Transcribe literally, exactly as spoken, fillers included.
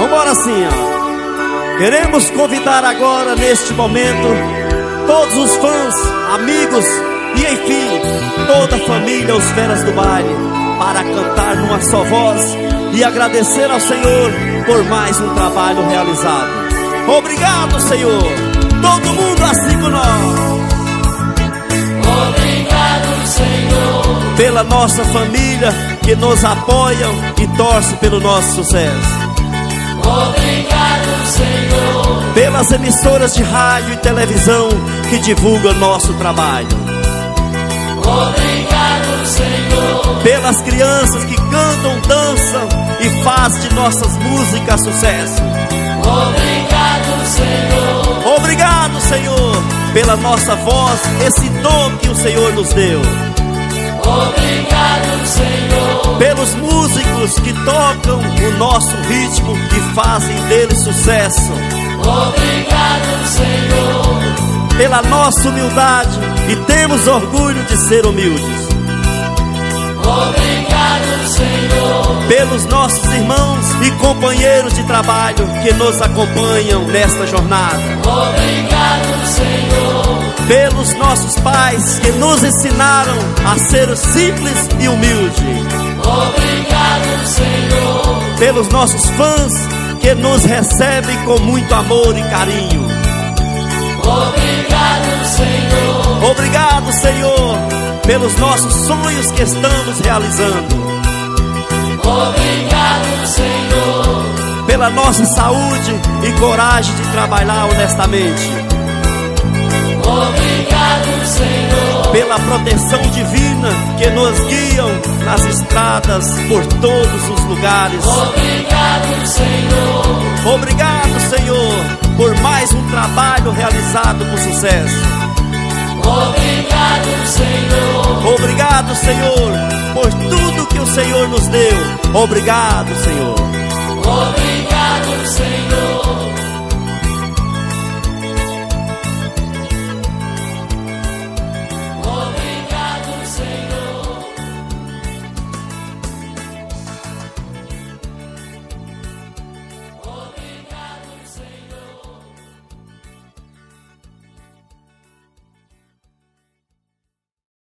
Vambora assim, ó. Queremos convidar agora, neste momento, todos os fãs, amigos e enfim, toda a família, os feras do baile, para cantar numa só voz e agradecer ao Senhor por mais um trabalho realizado. Obrigado, Senhor. Todo mundo assim com nós. Obrigado, Senhor, pela nossa família que nos apoiam e torce pelo nosso sucesso. Obrigado, Senhor, pelas emissoras de rádio e televisão que divulgam nosso trabalho. Obrigado, Senhor, pelas crianças que cantam, dançam e fazem de nossas músicas sucesso. Obrigado, Senhor, obrigado, Senhor, pela nossa voz, esse dom que o Senhor nos deu. Obrigado, Senhor, pelos músicos que tocam o nosso ritmo e fazem dele sucesso. Obrigado, Senhor, pela nossa humildade e temos orgulho de ser humildes. Obrigado, Senhor, pelos nossos irmãos e companheiros de trabalho que nos acompanham nesta jornada. Obrigado, Senhor, pelos nossos pais que nos ensinaram a ser simples e humilde. Obrigado, Senhor, pelos nossos fãs que nos recebem com muito amor e carinho. Obrigado, Senhor, obrigado, Senhor, pelos nossos sonhos que estamos realizando. Obrigado, Senhor, pela nossa saúde e coragem de trabalhar honestamente. Obrigado, Senhor, pela proteção divina que nos guiam nas estradas por todos os lugares. Obrigado, Senhor, obrigado, Senhor, por mais um trabalho realizado com sucesso. Obrigado, Senhor, obrigado, Senhor, por tudo que o Senhor nos deu. Obrigado, Senhor. Obrigado, Senhor.